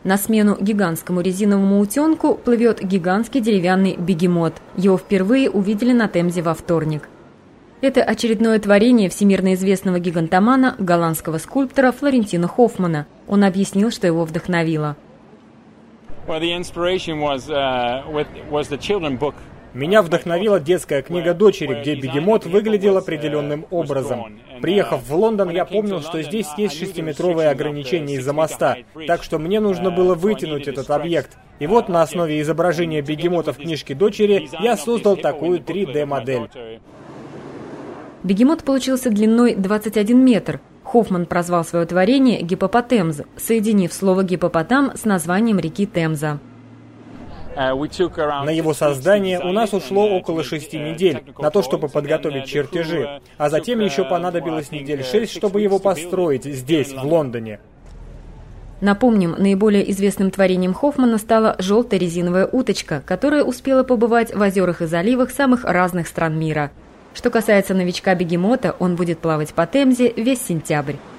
На смену гигантскому резиновому утенку плывет гигантский деревянный бегемот. Его впервые увидели на Темзе во вторник. Это очередное творение всемирно известного гигантомана, голландского скульптора Флорентина Хоффмана. Он объяснил, что его вдохновило. Меня вдохновила детская книга дочери, где бегемот выглядел определенным образом. Приехав в Лондон, я помнил, что здесь есть 6-метровые ограничения из-за моста, так что мне нужно было вытянуть этот объект. И вот на основе изображения бегемота в книжке дочери я создал такую 3D-модель. Бегемот получился длиной 21 метр. Хоффман прозвал свое творение «Гиппопотемз», соединив слово «гиппопотам» с названием реки Темза. На его создание у нас ушло около 6 недель на то, чтобы подготовить чертежи, а затем еще понадобилось недель 6, чтобы его построить здесь, в Лондоне. Напомним, наиболее известным творением Хоффмана стала желтая резиновая уточка, которая успела побывать в озерах и заливах самых разных стран мира. Что касается новичка-бегемота, он будет плавать по Темзе весь сентябрь.